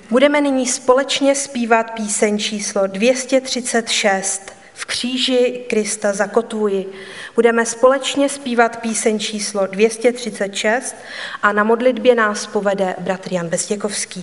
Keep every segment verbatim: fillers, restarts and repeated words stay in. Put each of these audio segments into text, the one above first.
Budeme nyní společně zpívat píseň číslo dvě stě třicet šest. V kříži Krista zakotvuji. Budeme společně zpívat píseň číslo dvě stě třicet šest a na modlitbě nás povede bratr Jan Bezděkovský.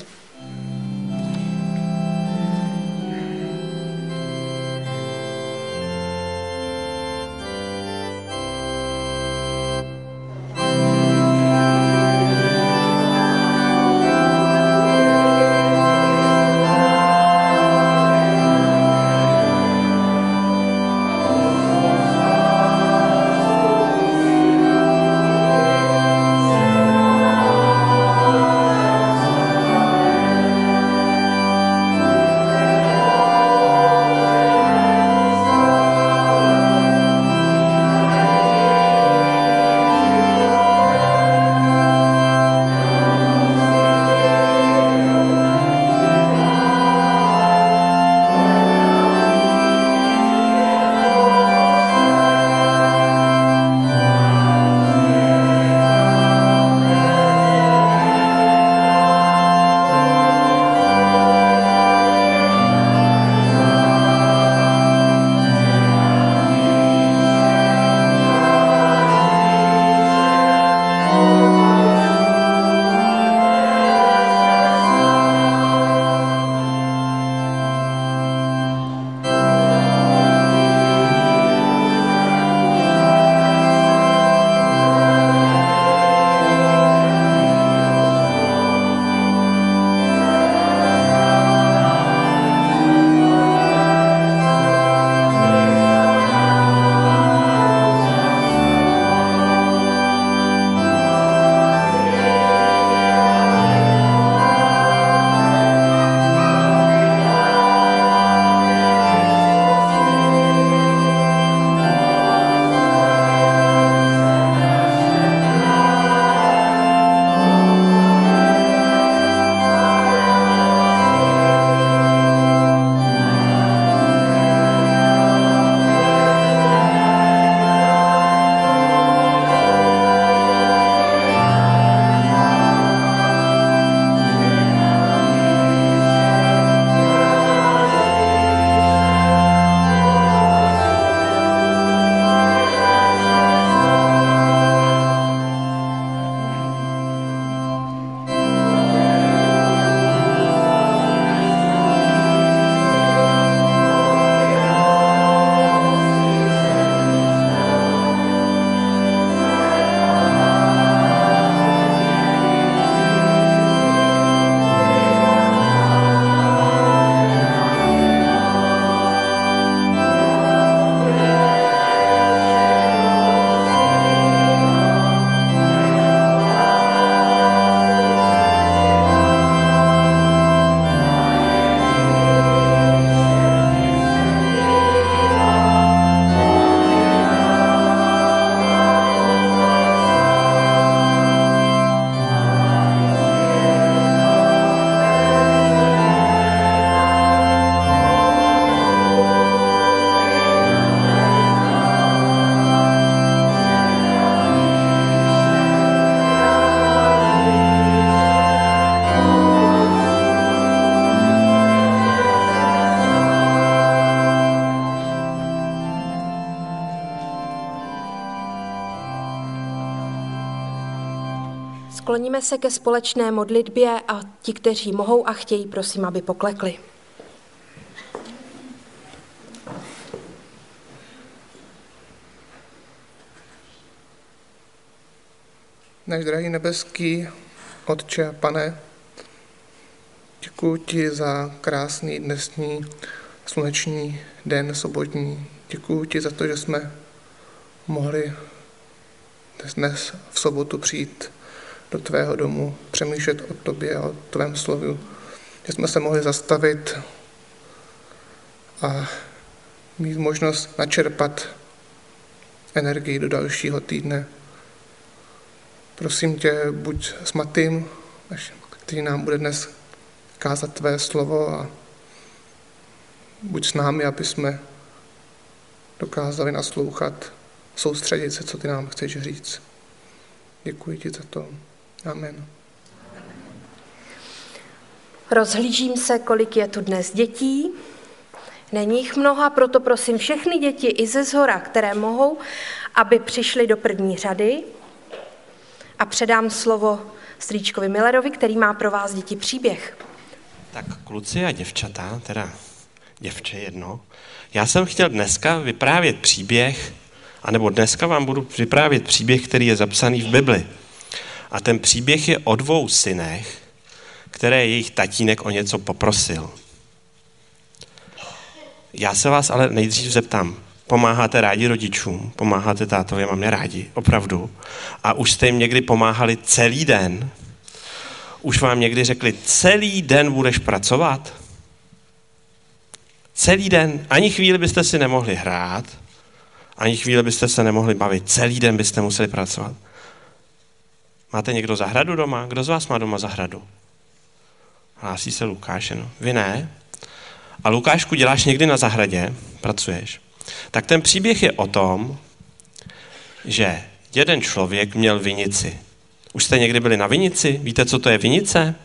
Skloníme se ke společné modlitbě a ti, kteří mohou a chtějí, prosím, aby poklekli. Náš drahý nebeský Otče, Pane, děkuji ti za krásný dnesní sluneční den sobotní. Děkuji ti za to, že jsme mohli dnes v sobotu přijít do tvého domu, přemýšlet o tobě, o tvém slovu, že jsme se mohli zastavit a mít možnost načerpat energii do dalšího týdne. Prosím tě, buď s Matým, který nám bude dnes kázat tvé slovo, a buď s námi, aby jsme dokázali naslouchat, soustředit se, co ty nám chceš říct. Děkuji ti za to. Amen. Rozhlížím se, kolik je tu dnes dětí. Není jich mnoho, a proto prosím všechny děti i ze zhora, které mohou, aby přišly do první řady. A předám slovo strýčkovi Millerovi, který má pro vás, děti, příběh. Tak kluci a děvčata, teda děvče jedno, já jsem chtěl dneska vyprávět příběh, anebo dneska vám budu vyprávět příběh, který je zapsaný v Bibli. A ten příběh je o dvou synech, které jejich tatínek o něco poprosil. Já se vás ale nejdřív zeptám, pomáháte rádi rodičům, pomáháte tátovi a mamě rádi, opravdu. A už jste jim někdy pomáhali celý den? Už vám někdy řekli, celý den budeš pracovat? Celý den, ani chvíli byste si nemohli hrát, ani chvíli byste se nemohli bavit, celý den byste museli pracovat. Máte někdo zahradu doma? Kdo z vás má doma zahradu? Hlásí se Lukáš, no. Vy ne? A Lukášku, děláš někdy na zahradě? Pracuješ? Tak ten příběh je o tom, že jeden člověk měl vinici. Už jste někdy byli na vinici? Víte, co to je vinice?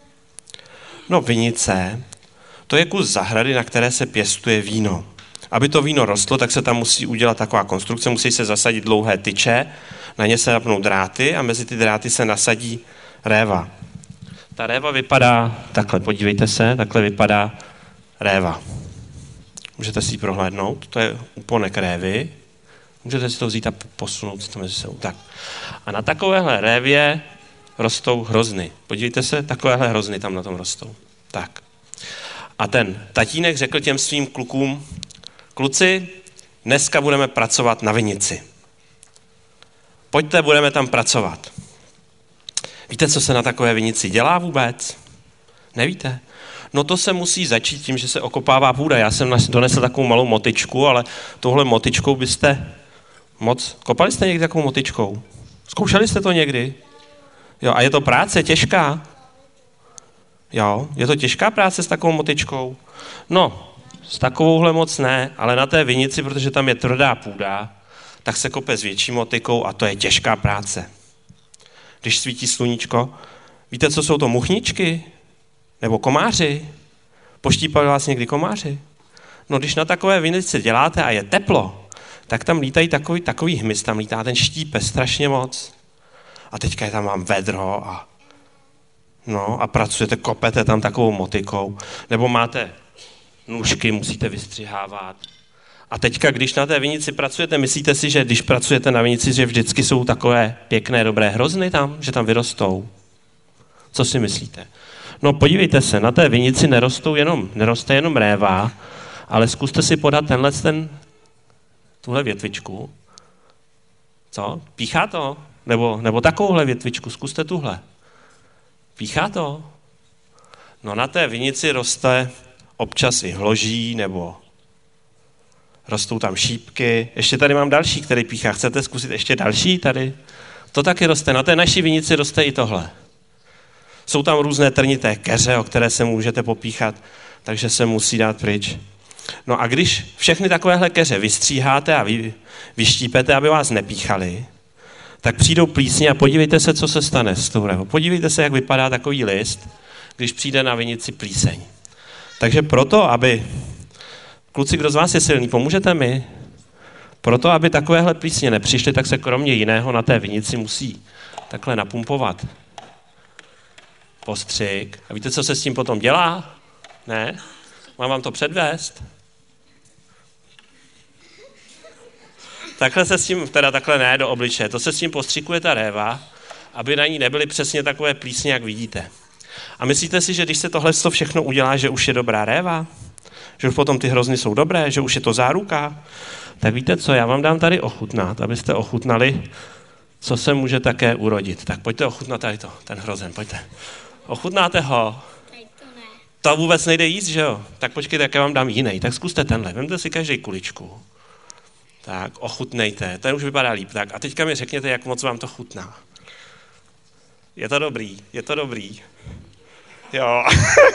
No vinice, to je kus zahrady, na které se pěstuje víno. Aby to víno rostlo, tak se tam musí udělat taková konstrukce, musí se zasadit dlouhé tyče, na ně se napnou dráty a mezi ty dráty se nasadí réva. Ta réva vypadá takhle, podívejte se, takhle vypadá réva. Můžete si ji prohlédnout, to je úponek révy. Můžete si to vzít a posunout si to mezi sebou. Tak. A na takovéhle révě rostou hrozny. Podívejte se, takovéhle hrozny tam na tom rostou. Tak. A ten tatínek řekl těm svým klukům, kluci, dneska budeme pracovat na vinici. Pojďte, budeme tam pracovat. Víte, co se na takové vinici dělá vůbec? Nevíte? No to se musí začít tím, že se okopává půda. Já jsem donesl takovou malou motyčku, ale touhle motyčkou byste moc... Kopali jste někdy takovou motyčkou? Zkoušeli jste to někdy? Jo, a je to práce těžká? Jo, je to těžká práce s takovou motyčkou? No, s takovouhle moc ne, ale na té vinici, protože tam je tvrdá půda, tak se kope s větší motykou a to je těžká práce. Když svítí sluníčko, víte, co jsou to muchničky? Nebo komáři? Poštípali vás někdy komáři? No, když na takové vinici děláte a je teplo, tak tam lítají takový, takový hmyz, tam lítá ten štípe strašně moc. A teďka je tam mám vedro a no a pracujete, kopete tam takovou motykou. Nebo máte nůžky, musíte vystřihávat. A teďka, když na té vinici pracujete, myslíte si, že když pracujete na vinici, že vždycky jsou takové pěkné, dobré hrozny tam, že tam vyrostou? Co si myslíte? No podívejte se, na té vinici nerostou jenom, neroste jenom réva, ale zkuste si podat tenhle ten, tuhle větvičku. Co? Píchá to? Nebo, nebo takovouhle větvičku, zkuste tuhle. Píchá to? No na té vinici roste občas i hloží, nebo rostou tam šípky. Ještě tady mám další, který píchá. Chcete zkusit ještě další tady? To taky roste. Na té naší vinici roste i tohle. Jsou tam různé trnité keře, o které se můžete popíchat, takže se musí dát pryč. No a když všechny takovéhle keře vystříháte a vy, vyštípete, aby vás nepíchali, tak přijdou plísně a podívejte se, co se stane s tou révou. Podívejte se, jak vypadá takový list, když přijde na vinici plíseň. Takže proto, aby... Kluci, kdo z vás je silný, pomůžete mi? Proto, aby takovéhle plísně nepřišly, tak se kromě jiného na té vinici musí takhle napumpovat postřik. A víte, co se s tím potom dělá? Ne? Mám vám to předvést? Takhle se s tím, teda takhle ne, do obličeje. To se s tím postřikuje ta réva, aby na ní nebyly přesně takové plísně, jak vidíte. A myslíte si, že když se tohle všechno udělá, že už je dobrá réva? Že už potom ty hrozny jsou dobré? Že už je to záruka? Tak víte co, já vám dám tady ochutnat, abyste ochutnali, co se může také urodit. Tak pojďte ochutnat tady to, ten hrozen, pojďte. Ochutnáte ho? To vůbec nejde jíst, že jo? Tak počkejte, jak já vám dám jiný. Tak zkuste tenhle, vemte si každý kuličku. Tak, ochutnejte, ten už vypadá líp. Tak a teďka mi řekněte, jak moc vám to chutná. Je to dobrý, je to dobrý. Jo,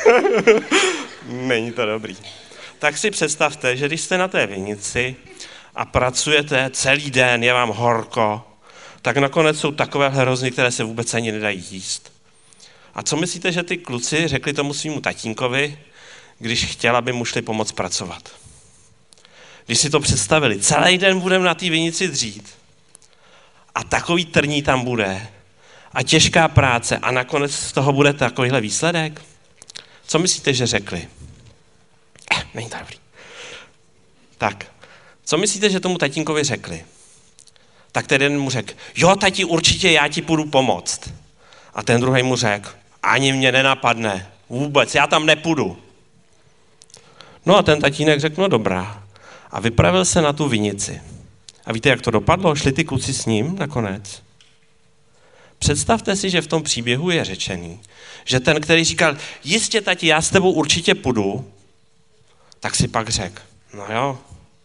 není to dobrý. Tak si představte, že když jste na té vinici a pracujete celý den, je vám horko, tak nakonec jsou takovéhle hrozny, které se vůbec ani nedají jíst. A co myslíte, že ty kluci řekli tomu svýmu tatínkovi, když chtěl, aby mu šli pomoct pracovat? Když si to představili, celý den budeme na té vinici dřít a takový trní tam bude a těžká práce a nakonec z toho bude takovýhle výsledek? Co myslíte, že řekli? Eh, není to dobrý. Tak, co myslíte, že tomu tatínkovi řekli? Tak ten jeden mu řekl, jo, tati, určitě já ti půjdu pomoct. A ten druhý mu řekl, ani mě nenapadne, vůbec, já tam nepůjdu. No a ten tatínek řekl, no dobrá. A vypravil se na tu vinici. A víte, jak to dopadlo? Šli ty kluci s ním nakonec? Představte si, že v tom příběhu je řečený, že ten, který říkal, jistě tati, já s tebou určitě půjdu, tak si pak řekl, no jo,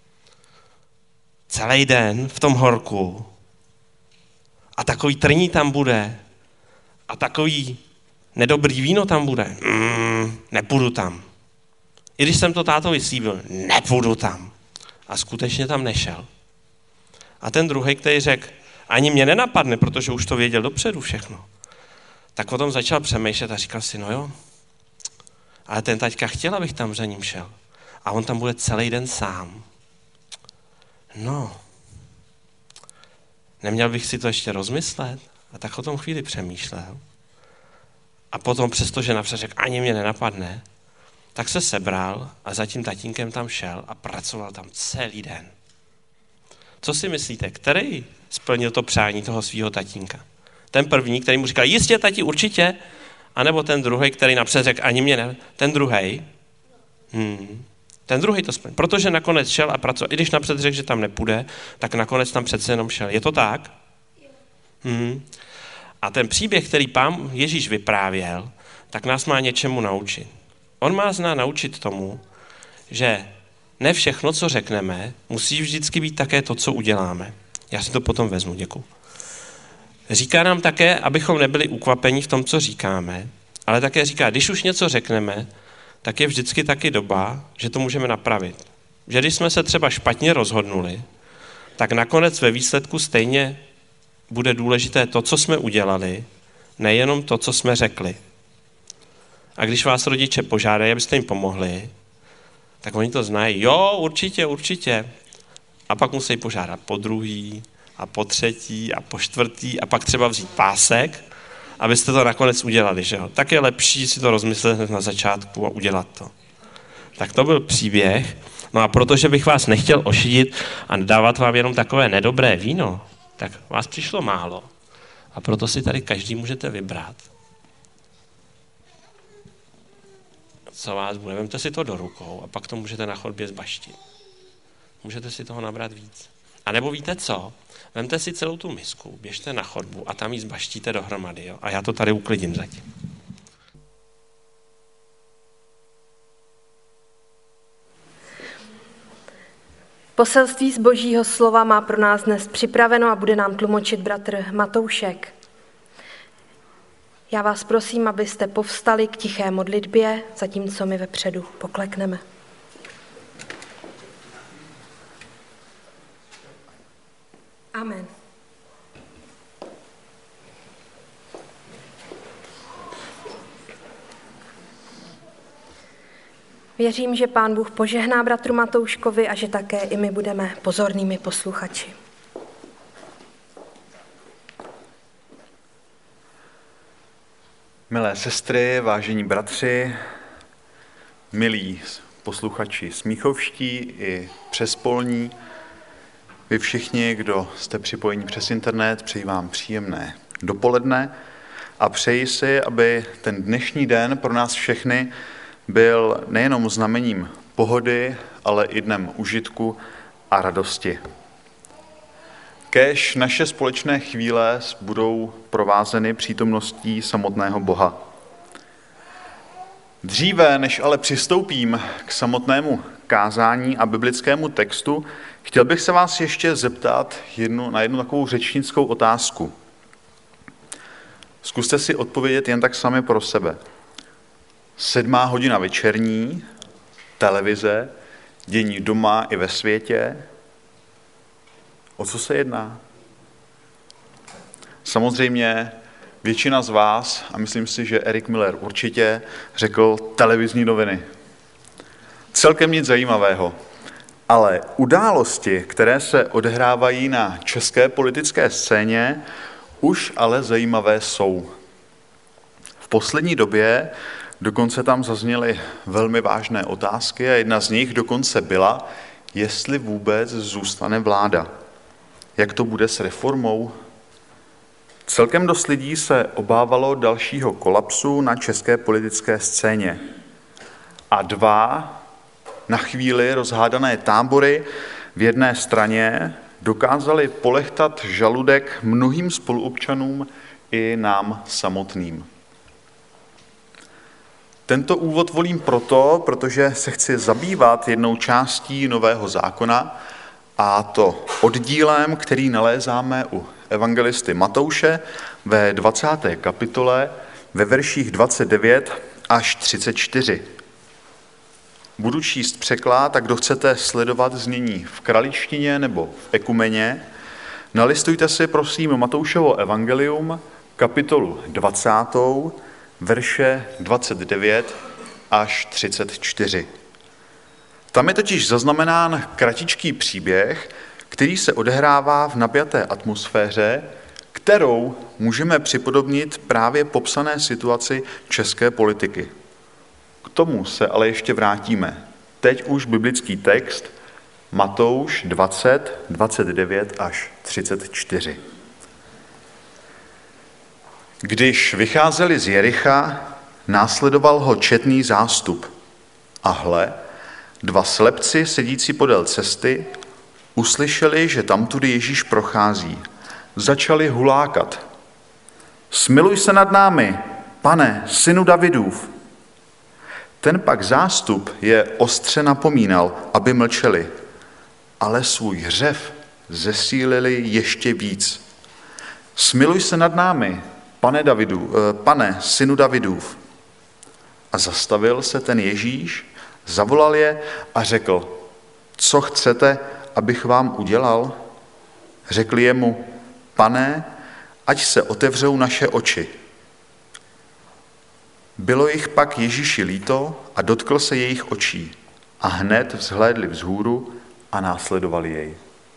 celý den v tom horku a takový trní tam bude a takový nedobrý víno tam bude. Mm, nepůjdu tam. I když jsem to tátovi slíbil, nepůjdu tam. A skutečně tam nešel. A ten druhý, který řekl, ani mě nenapadne, protože už to věděl dopředu všechno, tak potom začal přemýšlet a říkal si, no jo, ale ten taťka chtěl, abych tam za ním šel. A on tam bude celý den sám. No, neměl bych si to ještě rozmyslet? A tak o tom chvíli přemýšlel. A potom, přestože napřed řekl, ani mě nenapadne, tak se sebral a za tím tatínkem tam šel a pracoval tam celý den. Co si myslíte, který splnil to přání toho svého tatínka? Ten první, který mu říkal, jistě tati, určitě, anebo ten druhý, který napřed řekl, ani mě ne, ten druhý, hmm. ten druhý to splnil, protože nakonec šel a pracoval. I když napřed řekl, že tam nepůjde, tak nakonec tam přece jenom šel. Je to tak? Hmm. A ten příběh, který pán Ježíš vyprávěl, tak nás má něčemu naučit. On má zná naučit tomu, že ne všechno, co řekneme, musí vždycky být také to, co uděláme. Já si to potom vezmu, děkuji. Říká nám také, abychom nebyli ukvapeni v tom, co říkáme, ale také říká, když už něco řekneme, tak je vždycky taky doba, že to můžeme napravit. Že když jsme se třeba špatně rozhodnuli, tak nakonec ve výsledku stejně bude důležité to, co jsme udělali, nejenom to, co jsme řekli. A když vás rodiče požádají, abyste jim pomohli, tak oni to znají. Jo, určitě, určitě. A pak musí požádat po druhý a po třetí a po čtvrtý a pak třeba vzít pásek, abyste to nakonec udělali. Že jo? Tak je lepší si to rozmyslet na začátku a udělat to. Tak to byl příběh. No a protože bych vás nechtěl ošidit a dávat vám jenom takové nedobré víno, tak vás přišlo málo. A proto si tady každý můžete vybrat. Co vás bude, vemte si to do rukou a pak to můžete na chodbě zbaštit. Můžete si toho nabrat víc. A nebo víte co? Vemte si celou tu misku, běžte na chodbu a tam ji zbaštíte dohromady. Jo? A já to tady uklidím zatím. Poselství z Božího slova má pro nás dnes připraveno a bude nám tlumočit bratr Matoušek. Já vás prosím, abyste povstali k tiché modlitbě, zatímco my vepředu poklekneme. Amen. Věřím, že Pán Bůh požehná bratru Matouškovi a že také i my budeme pozornými posluchači. Milé sestry, vážení bratři, milí posluchači smíchovští i přespolní, vy všichni, kdo jste připojeni přes internet, přeji vám příjemné dopoledne a přeji si, aby ten dnešní den pro nás všechny byl nejenom znamením pohody, ale i dnem užitku a radosti. Kéž naše společné chvíle budou provázeny přítomností samotného Boha. Dříve, než ale přistoupím k samotnému kázání a biblickému textu, chtěl bych se vás ještě zeptat jednu, na jednu takovou řečnickou otázku. Zkuste si odpovědět jen tak sami pro sebe. Sedmá hodina večerní, televize, dění doma i ve světě. O co se jedná? Samozřejmě většina z vás, a myslím si, že Erik Miller určitě, řekl televizní noviny. Celkem nic zajímavého. Ale události, které se odehrávají na české politické scéně, už ale zajímavé jsou. V poslední době dokonce tam zazněly velmi vážné otázky a jedna z nich dokonce byla, jestli vůbec zůstane vláda. Jak to bude s reformou? Celkem dost lidí se obávalo dalšího kolapsu na české politické scéně. A dva na chvíli rozhádané tábory v jedné straně dokázali polechtat žaludek mnohým spoluobčanům i nám samotným. Tento úvod volím proto, protože se chci zabývat jednou částí Nového zákona, a to oddílem, který nalézáme u evangelisty Matouše ve dvacáté kapitole ve verších dvacet devět až třicet čtyři. Budu číst překlad, a kdo chcete sledovat znění v kraličtině nebo v ekumeně, nalistujte si prosím Matoušovo evangelium, kapitolu dvacátou, verše dvacet devět až třicet čtyři. Tam je totiž zaznamenán kratičký příběh, který se odehrává v napjaté atmosféře, kterou můžeme připodobnit právě popsané situaci české politiky. K tomu se ale ještě vrátíme. Teď už biblický text Matouš dvacet, dvacet devět až třicet čtyři. Když vycházeli z Jericha, následoval ho četný zástup. A hle, dva slepci sedící podél cesty uslyšeli, že tamtudy Ježíš prochází. Začali hulákat. Smiluj se nad námi, Pane, synu Davidův. Ten pak zástup je ostře napomínal, aby mlčeli, ale svůj hřev zesílili ještě víc. Smiluj se nad námi, pane, Davidu, pane, synu Davidův. A zastavil se ten Ježíš, zavolal je a řekl, co chcete, abych vám udělal? Řekli jemu, Pane, ať se otevřou naše oči. Bylo jich pak Ježíši líto a dotkl se jejich očí a hned vzhlédli vzhůru a následovali jej.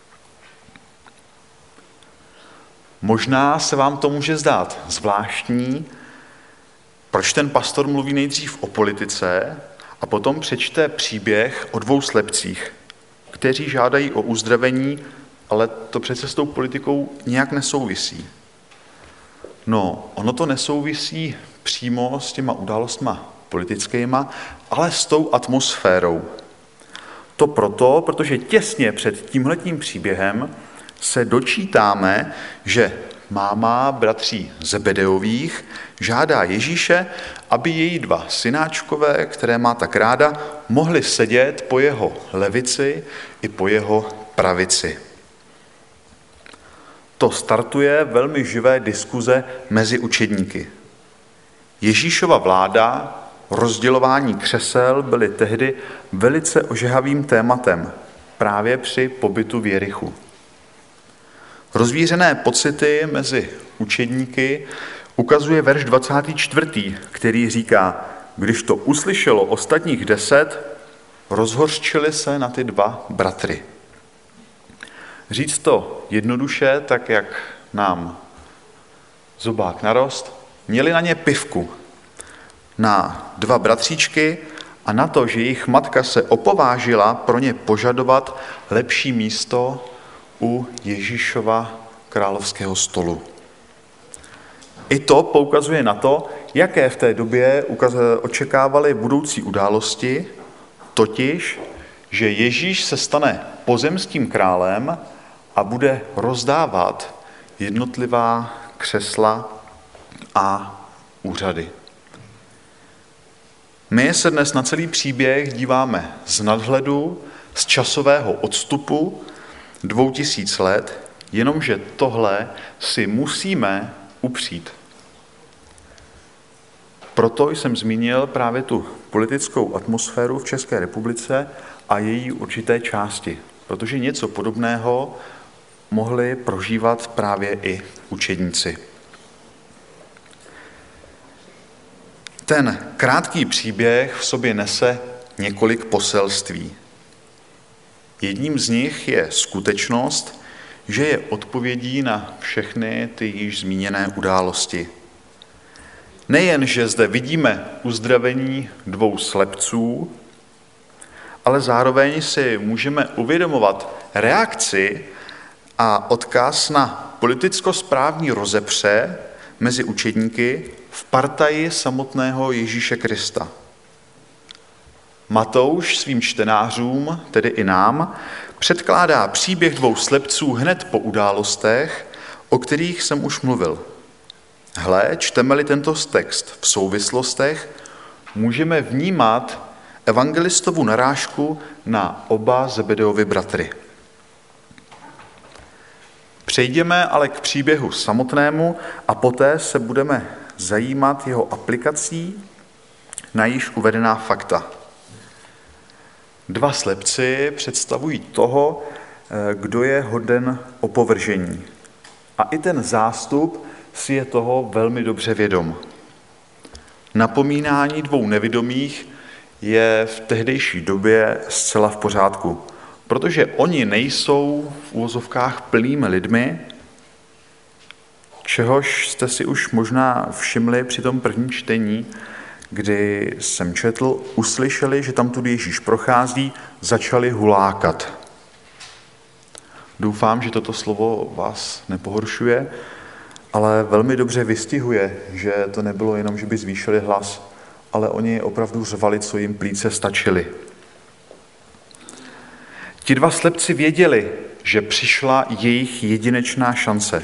Možná se vám to může zdát zvláštní, proč ten pastor mluví nejdřív o politice a potom přečte příběh o dvou slepcích, kteří žádají o uzdravení, ale to přece s tou politikou nějak nesouvisí. No, ono to nesouvisí přímo s těma událostma politickýma, ale s tou atmosférou. To proto, protože těsně před tímhletím příběhem se dočítáme, že máma bratří Zebedeových žádá Ježíše, aby její dva synáčkové, které má tak ráda, mohli sedět po jeho levici i po jeho pravici. To startuje velmi živé diskuze mezi učedníky. Ježíšova vláda, rozdělování křesel byly tehdy velice ožehavým tématem právě při pobytu v Jerichu. Rozvířené pocity mezi učedníky ukazuje verš dvacátý čtvrtý, který říká, když to uslyšelo ostatních deset, rozhořčili se na ty dva bratry. Říct to jednoduše, tak jak nám zobák narost, měli na ně pivku, na dva bratříčky a na to, že jejich matka se opovážila pro ně požadovat lepší místo u Ježíšova královského stolu. I to poukazuje na to, jaké v té době očekávali budoucí události, totiž, že Ježíš se stane pozemským králem a bude rozdávat jednotlivá křesla a úřady. My se dnes na celý příběh díváme z nadhledu, z časového odstupu dvou tisíc let, jenomže tohle si musíme upřít. Proto jsem zmínil právě tu politickou atmosféru v České republice a její určité části, protože něco podobného mohli prožívat právě i učedníci. Ten krátký příběh v sobě nese několik poselství. Jedním z nich je skutečnost, že je odpovědí na všechny ty již zmíněné události. Nejen, že zde vidíme uzdravení dvou slepců, ale zároveň si můžeme uvědomovat reakci a odkaz na politicko-správní rozepře mezi učedníky v partaji samotného Ježíše Krista. Matouš svým čtenářům, tedy i nám, předkládá příběh dvou slepců hned po událostech, o kterých jsem už mluvil. Hle, čteme-li tento text v souvislostech, můžeme vnímat evangelistovu narážku na oba Zebedeovy bratry. Přejdeme ale k příběhu samotnému a poté se budeme zajímat jeho aplikací na již uvedená fakta. Dva slepci představují toho, kdo je hoden opovržení. A i ten zástup si je toho velmi dobře vědom. Napomínání dvou nevidomých je v tehdejší době zcela v pořádku, protože oni nejsou v uvozovkách plnými lidmi, čehož jste si už možná všimli při tom prvním čtení, kdy jsem četl, uslyšeli, že tam tudy Ježíš prochází, začali hulákat. Doufám, že toto slovo vás nepohoršuje, ale velmi dobře vystihuje, že to nebylo jenom, že by zvýšili hlas, ale oni opravdu řvali, co jim plíce stačily. Ti dva slepci věděli, že přišla jejich jedinečná šance.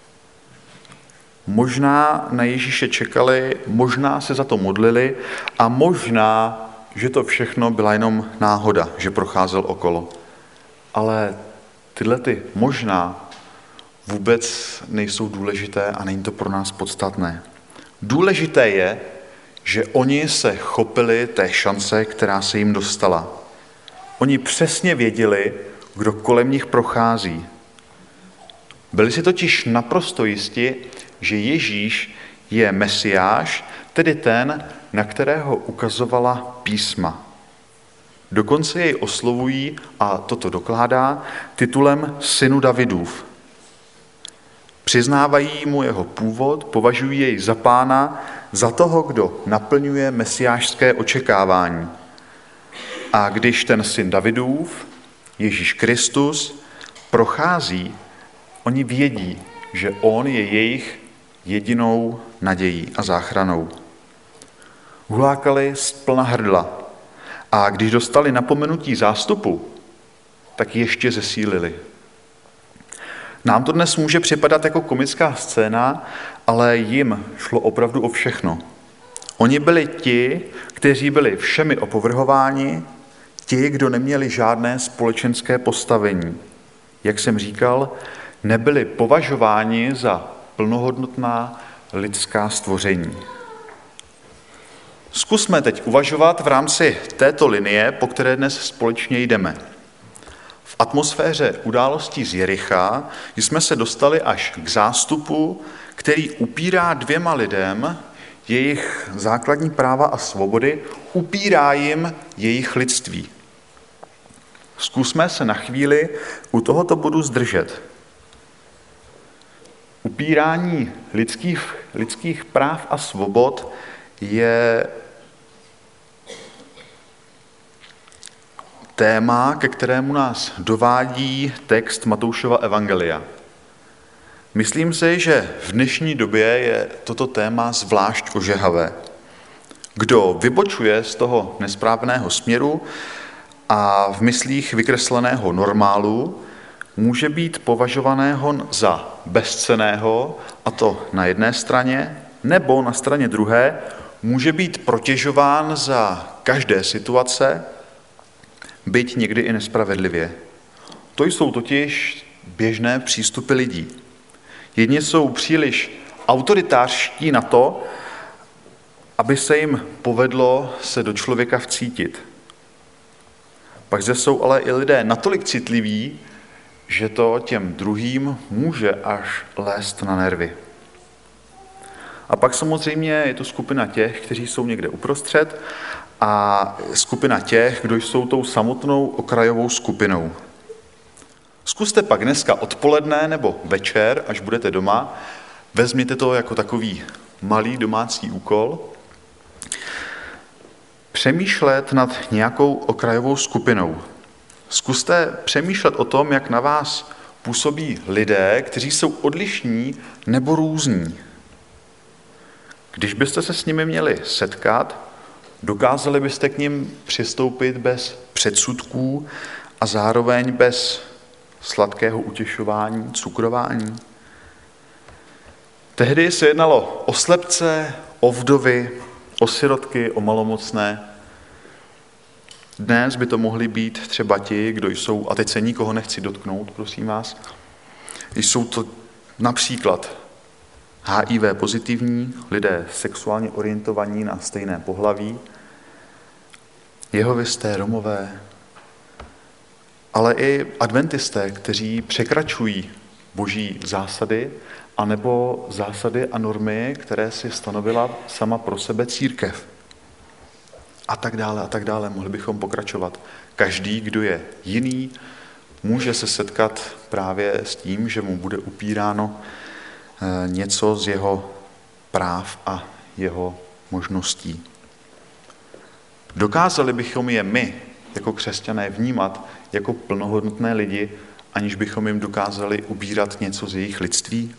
Možná na Ježíše čekali, možná se za to modlili a možná, že to všechno byla jenom náhoda, že procházel okolo. Ale tyhle ty možná vůbec nejsou důležité a není to pro nás podstatné. Důležité je, že oni se chopili té šance, která se jim dostala. Oni přesně věděli, kdo kolem nich prochází. Byli si totiž naprosto jisti, že Ježíš je Mesiáš, tedy ten, na kterého ukazovala písma. Dokonce jej oslovují, a toto dokládá, titulem Synu Davidův. Přiznávají mu jeho původ, považují jej za pána, za toho, kdo naplňuje mesiášské očekávání. A když ten syn Davidův, Ježíš Kristus, prochází, oni vědí, že on je jejich jedinou nadějí a záchranou. Hulákali z plna hrdla a když dostali napomenutí zástupu, tak ještě zesílili. Nám to dnes může připadat jako komická scéna, ale jim šlo opravdu o všechno. Oni byli ti, kteří byli všemi opovrhováni, ti, kdo neměli žádné společenské postavení. Jak jsem říkal, nebyli považováni za plnohodnotná lidská stvoření. Zkusme teď uvažovat v rámci této linie, po které dnes společně jdeme. V atmosféře událostí z Jericha jsme se dostali až k zástupu, který upírá dvěma lidem jejich základní práva a svobody, upírá jim jejich lidství. Zkusme se na chvíli u tohoto bodu zdržet. Upírání lidských, lidských práv a svobod je téma, ke kterému nás dovádí text Matoušova evangelia. Myslím si, že v dnešní době je toto téma zvlášť ožehavé. Kdo vybočuje z toho nesprávného směru a v myslích vykresleného normálu, může být považovaného za bezcenného, a to na jedné straně, nebo na straně druhé může být protěžován za každé situace, byť někdy i nespravedlivě. To jsou totiž běžné přístupy lidí. Jedni jsou příliš autoritářští na to, aby se jim povedlo se do člověka vcítit. Pak zde jsou ale i lidé natolik citliví, že to těm druhým může až lézt na nervy. A pak samozřejmě je to skupina těch, kteří jsou někde uprostřed a skupina těch, kdo jsou tou samotnou okrajovou skupinou. Zkuste pak dneska odpoledne nebo večer, až budete doma, vezměte to jako takový malý domácí úkol, přemýšlet nad nějakou okrajovou skupinou. Zkuste přemýšlet o tom, jak na vás působí lidé, kteří jsou odlišní nebo různí. Když byste se s nimi měli setkat, dokázali byste k nim přistoupit bez předsudků a zároveň bez sladkého utěšování, cukrování. Tehdy se jednalo o slepce, o vdovy, o sirotky, o malomocné. Dnes by to mohli být třeba ti, kdo jsou, a teď se nikoho nechci dotknout, prosím vás, jsou to například H I V pozitivní, lidé sexuálně orientovaní na stejné pohlaví, jehovisté, Romové, ale i adventisté, kteří překračují boží zásady, anebo zásady a normy, které si stanovila sama pro sebe církev. A tak dále, a tak dále, mohli bychom pokračovat. Každý, kdo je jiný, může se setkat právě s tím, že mu bude upíráno něco z jeho práv a jeho možností. Dokázali bychom je my, jako křesťané, vnímat jako plnohodnotné lidi, aniž bychom jim dokázali ubírat něco z jejich lidství?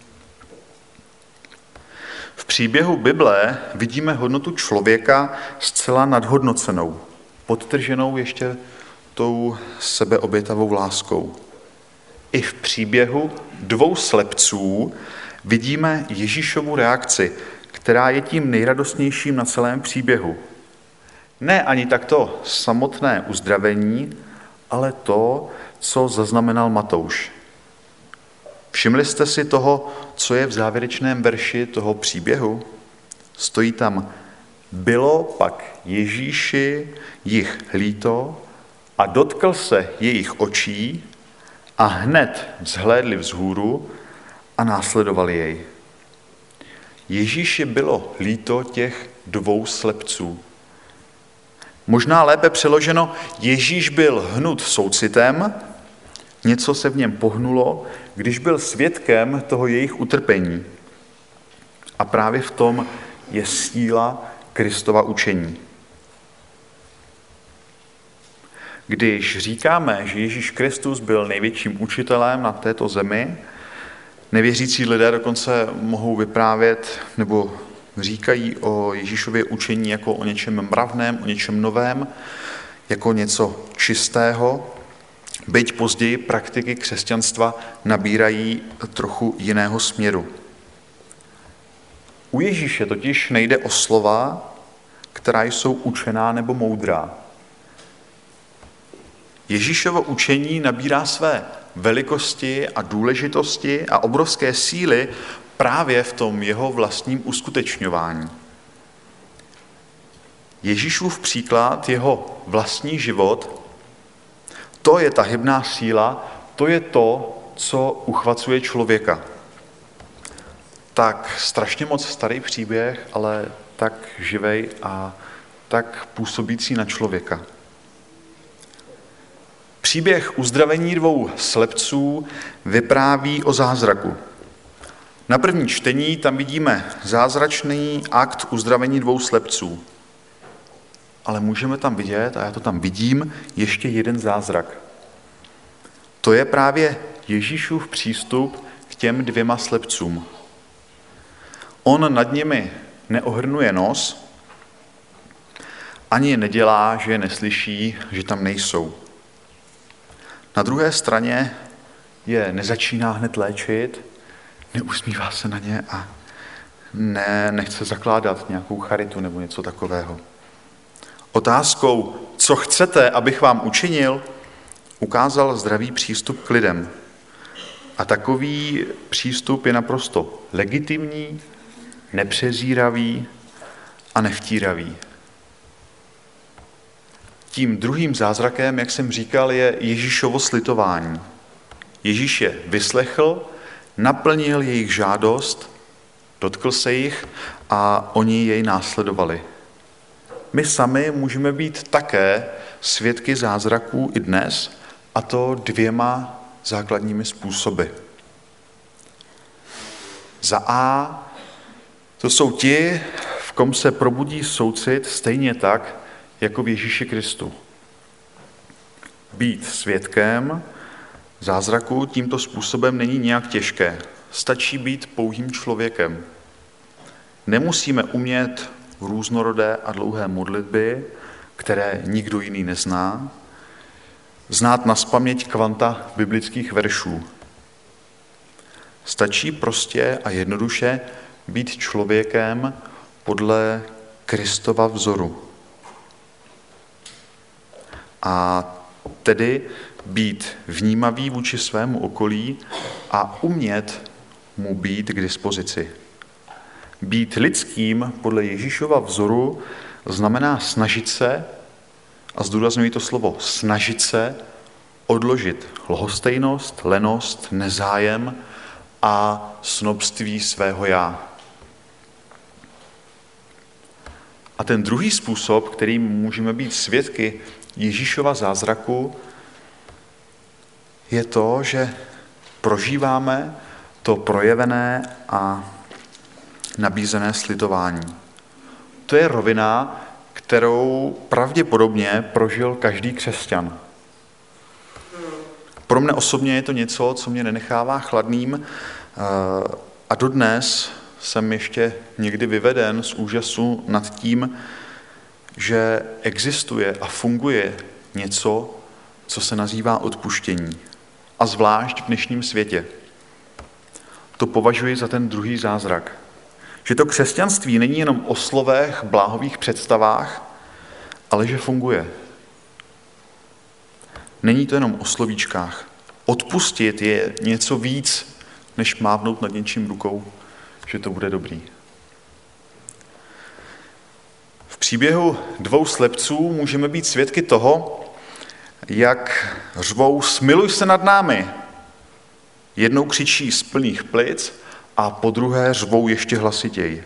V příběhu Bible vidíme hodnotu člověka zcela nadhodnocenou, podtrženou ještě tou sebeobětavou láskou. I v příběhu dvou slepců vidíme Ježíšovu reakci, která je tím nejradostnějším na celém příběhu. Ne ani takto samotné uzdravení, ale to, co zaznamenal Matouš. Všimli jste si toho, co je v závěrečném verši toho příběhu? Stojí tam: bylo pak Ježíši jich líto a dotkl se jejich očí a hned vzhlédli vzhůru a následovali jej. Ježíši bylo líto těch dvou slepců. Možná lépe přeloženo, Ježíš byl hnut soucitem, něco se v něm pohnulo, když byl svědkem toho jejich utrpení. A právě v tom je síla Kristova učení. Když říkáme, že Ježíš Kristus byl největším učitelem na této zemi, nevěřící lidé dokonce mohou vyprávět nebo říkají o Ježíšově učení jako o něčem mravném, o něčem novém, jako něco čistého, byť později praktiky křesťanstva nabírají trochu jiného směru. U Ježíše totiž nejde o slova, která jsou učená nebo moudrá. Ježíšovo učení nabírá své velikosti a důležitosti a obrovské síly právě v tom jeho vlastním uskutečňování. Ježíšův příklad, jeho vlastní život, to je ta hybná síla, to je to, co uchvacuje člověka. Tak strašně moc starý příběh, ale tak živej a tak působící na člověka. Příběh uzdravení dvou slepců vypráví o zázraku. Na první čtení tam vidíme zázračný akt uzdravení dvou slepců. Ale můžeme tam vidět, a já to tam vidím, ještě jeden zázrak. To je právě Ježíšův přístup k těm dvěma slepcům. On nad nimi neohrnuje nos, ani je nedělá, že je neslyší, že tam nejsou. Na druhé straně je nezačíná hned léčit, neusmívá se na ně a ne, nechce zakládat nějakou charitu nebo něco takového. Otázkou, co chcete, abych vám učinil, ukázal zdravý přístup k lidem. A takový přístup je naprosto legitimní, nepřezíravý a nevtíravý. Tím druhým zázrakem, jak jsem říkal, je Ježíšovo slitování. Ježíš je vyslechl, naplnil jejich žádost dotkl se jich a oni jej následovali. My sami můžeme být také svědky zázraků i dnes, a to dvěma základními způsoby. Za A, to jsou ti, v kom se probudí soucit stejně tak, jako v Ježíši Kristu. Být svědkem zázraku tímto způsobem není nějak těžké. Stačí být pouhým člověkem. Nemusíme umět různorodé a dlouhé modlitby, které nikdo jiný nezná, znát nazpaměť kvanta biblických veršů. Stačí prostě a jednoduše být člověkem podle Kristova vzoru. A tedy být vnímavý vůči svému okolí a umět mu být k dispozici. Být lidským podle Ježíšova vzoru znamená snažit se, a zdůrazňuji to slovo, snažit se odložit lhostejnost, lenost, nezájem a snobství svého já. A ten druhý způsob, kterým můžeme být svědky Ježíšova zázraku, je to, že prožíváme to projevené a nabízené slitování. To je rovina, kterou pravděpodobně prožil každý křesťan. Pro mne osobně je to něco, co mě nenechává chladným a dodnes jsem ještě někdy vyveden z úžasu nad tím, že existuje a funguje něco, co se nazývá odpuštění. A zvlášť v dnešním světě. To považuji za ten druhý zázrak. Že to křesťanství není jenom o slovech, bláhových představách, ale že funguje. Není to jenom o slovíčkách. Odpustit je něco víc, než mávnout nad něčím rukou, že to bude dobrý. V příběhu dvou slepců můžeme být svědky toho, jak řvou smiluj se nad námi. Jednou křičí z plných plic a po druhé řvou ještě hlasitěji.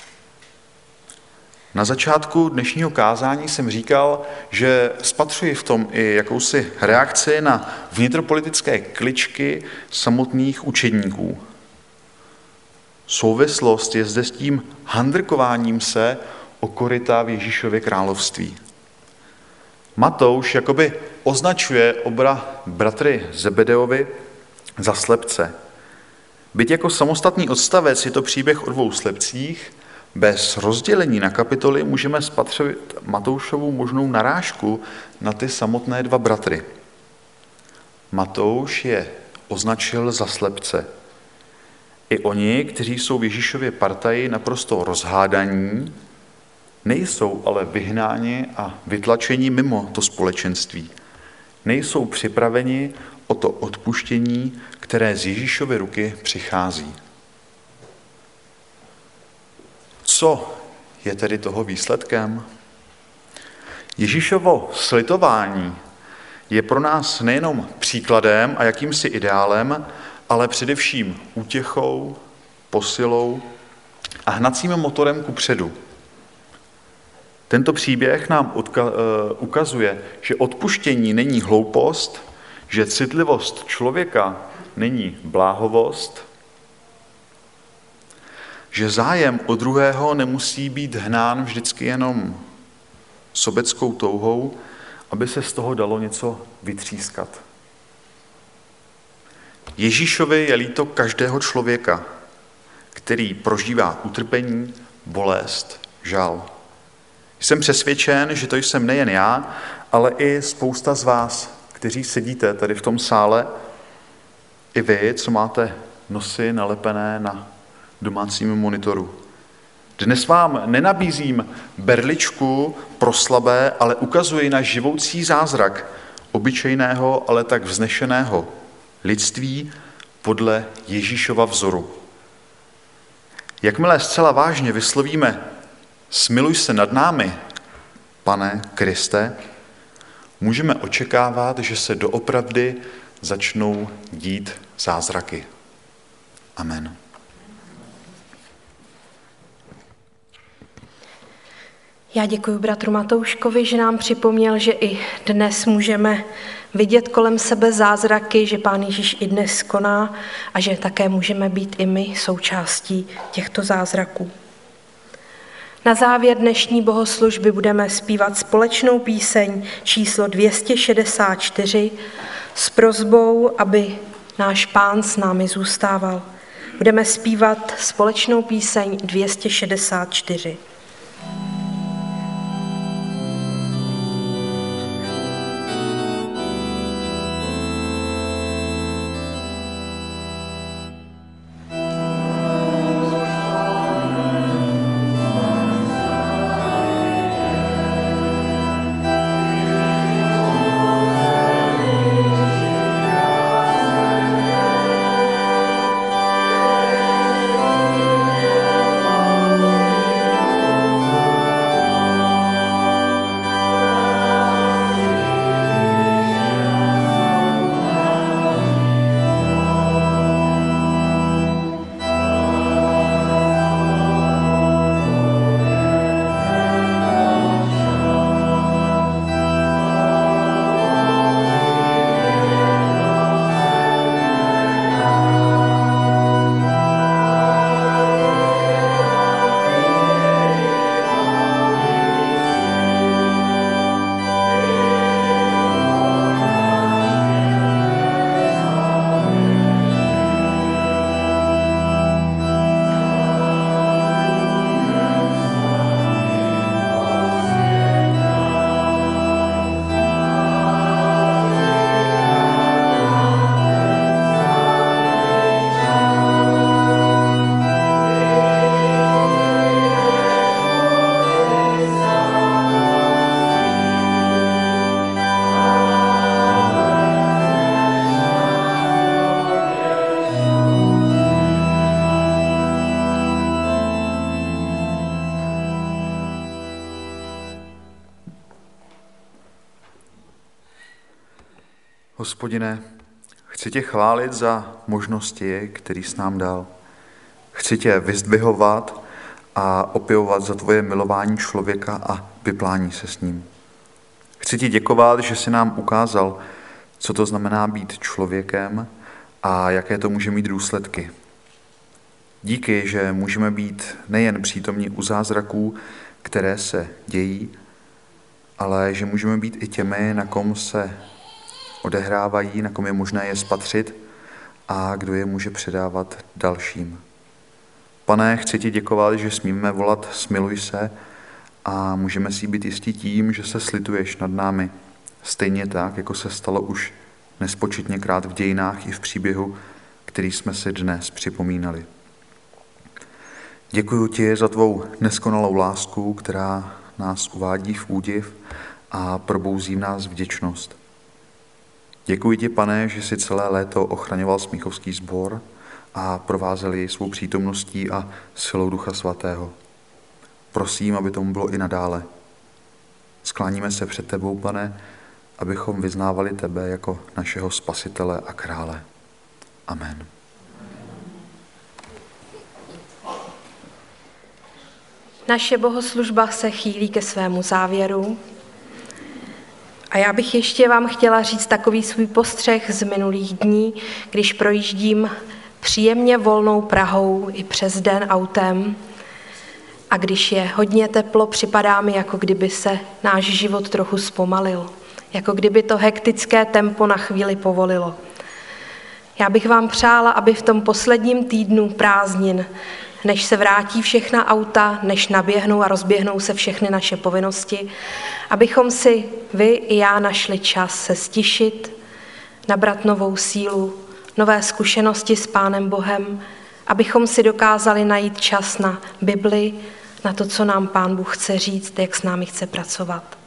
Na začátku dnešního kázání jsem říkal, že spatřuji v tom i jakousi reakci na vnitropolitické kličky samotných učedníků. Souvislost je zde s tím handrkováním se o koryta v Ježíšově království. Matouš jakoby označuje oba bratry Zebedeovi za slepce. Byť jako samostatný odstavec je to příběh o dvou slepcích, bez rozdělení na kapitoly můžeme spatřit Matoušovu možnou narážku na ty samotné dva bratry. Matouš je označil za slepce. I oni, kteří jsou v Ježíšově partaji naprosto rozhádaní, nejsou ale vyhnáni a vytlačeni mimo to společenství. Nejsou připraveni o to odpuštění, které z Ježíšovy ruky přichází. Co je tedy toho výsledkem? Ježíšovo slitování je pro nás nejenom příkladem a jakýmsi ideálem, ale především útěchou, posilou a hnacím motorem kupředu. Tento příběh nám odka- ukazuje, že odpuštění není hloupost, že citlivost člověka není bláhovost, že zájem o druhého nemusí být hnán vždycky jenom sobeckou touhou, aby se z toho dalo něco vytřískat. Ježíšovi je líto každého člověka, který prožívá utrpení, bolest, žal. Jsem přesvědčen, že to jsem nejen já, ale i spousta z vás, kteří sedíte tady v tom sále, i vy, co máte nosy nalepené na domácím monitoru. Dnes vám nenabízím berličku pro slabé, ale ukazuji na živoucí zázrak obyčejného, ale tak vznešeného lidství podle Ježíšova vzoru. Jakmile zcela vážně vyslovíme smiluj se nad námi, Pane Kriste, můžeme očekávat, že se doopravdy začnou dít zázraky. Amen. Já děkuji bratru Matouškovi, že nám připomněl, že i dnes můžeme vidět kolem sebe zázraky, že Pán Ježíš i dnes koná a že také můžeme být i my součástí těchto zázraků. Na závěr dnešní bohoslužby budeme zpívat společnou píseň číslo dvě stě šedesát čtyři s prosbou, aby náš Pán s námi zůstával. Budeme zpívat společnou píseň dvě stě šedesát čtyři. Hospodine, chci tě chválit za možnosti, který jsi nám dal. Chci tě vyzdvihovat a opěvovat za tvoje milování člověka a vyplání se s ním. Chci ti děkovat, že jsi nám ukázal, co to znamená být člověkem a jaké to může mít důsledky. Díky, že můžeme být nejen přítomní u zázraků, které se dějí, ale že můžeme být i těmi, na kom se odehrávají, na kom je možné je spatřit a kdo je může předávat dalším. Pane, chci ti děkovat, že smíme volat smiluj se a můžeme si být jistí tím, že se slituješ nad námi. Stejně tak, jako se stalo už nespočetněkrát v dějinách i v příběhu, který jsme si dnes připomínali. Děkuji ti za tvou neskonalou lásku, která nás uvádí v údiv a probouzí v nás vděčnost. Děkuji ti, Pane, že jsi celé léto ochraňoval Smíchovský sbor a provázel jej svou přítomností a silou Ducha Svatého. Prosím, aby tomu bylo i nadále. Skláníme se před tebou, Pane, abychom vyznávali tebe jako našeho Spasitele a Krále. Amen. Naše bohoslužba se chýlí ke svému závěru. A já bych ještě vám chtěla říct takový svůj postřeh z minulých dní, když projíždím příjemně volnou Prahou i přes den autem a když je hodně teplo, připadá mi, jako kdyby se náš život trochu zpomalil, jako kdyby to hektické tempo na chvíli povolilo. Já bych vám přála, aby v tom posledním týdnu prázdnin, než se vrátí všechna auta, než naběhnou a rozběhnou se všechny naše povinnosti, abychom si vy i já našli čas se stišit, nabrat novou sílu, nové zkušenosti s Pánem Bohem, abychom si dokázali najít čas na Bibli, na to, co nám Pán Bůh chce říct, jak s námi chce pracovat.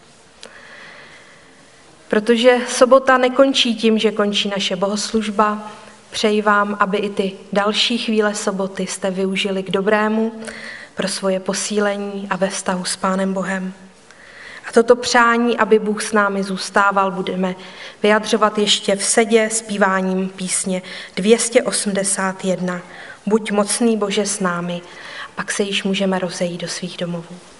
Protože sobota nekončí tím, že končí naše bohoslužba, přeji vám, aby i ty další chvíle soboty jste využili k dobrému pro svoje posílení a ve vztahu s Pánem Bohem. A toto přání, aby Bůh s námi zůstával, budeme vyjadřovat ještě v sedě zpíváním písně dvě stě osmdesát jedna. Buď mocný Bože s námi, pak se již můžeme rozejít do svých domovů.